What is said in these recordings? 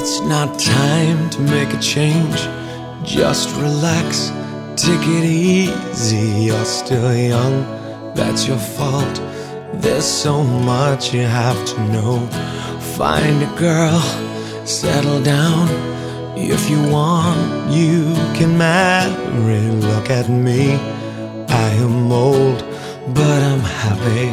It's not time to make a change. Just relax, take it easy. You're still young, that's your fault. There's so much you have to know. Find a girl, settle down. If you want, you can marry. Look at me, I am old, but I'm happy.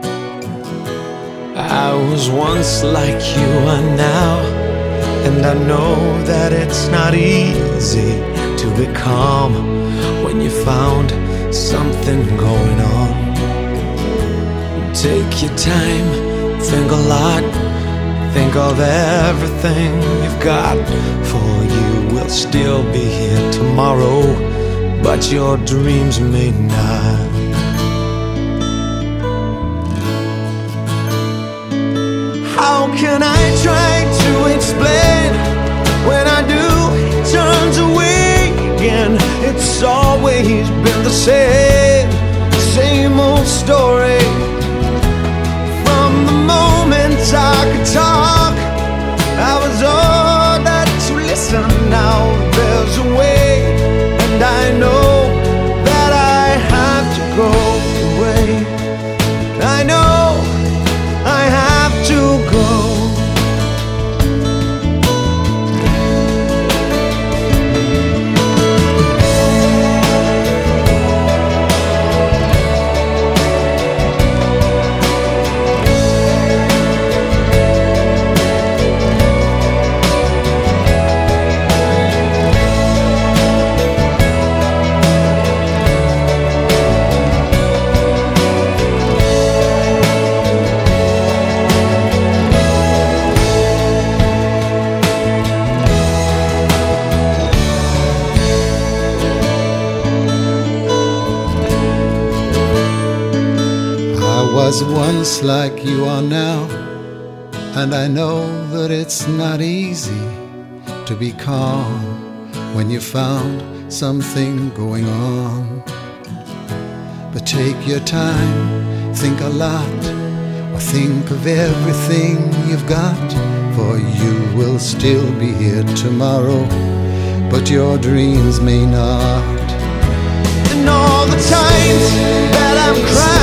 I was once like you are now, and I know that it's not easy to be calm when you found something going on. Take your time, think a lot, think of everything you've got. For you will still be here tomorrow, but your dreams may not. How can I try to explain when I do, he turns away again? It's always been the same old story. From the moment I could talk, I was ordered to listen. Now there's a way, and I know that I have to go away. I know I have to go. I was once like you are now, and I know that it's not easy to be calm when you found something going on. But take your time, think a lot, or think of everything you've got. For you will still be here tomorrow, but your dreams may not. And all the times that I'm crying,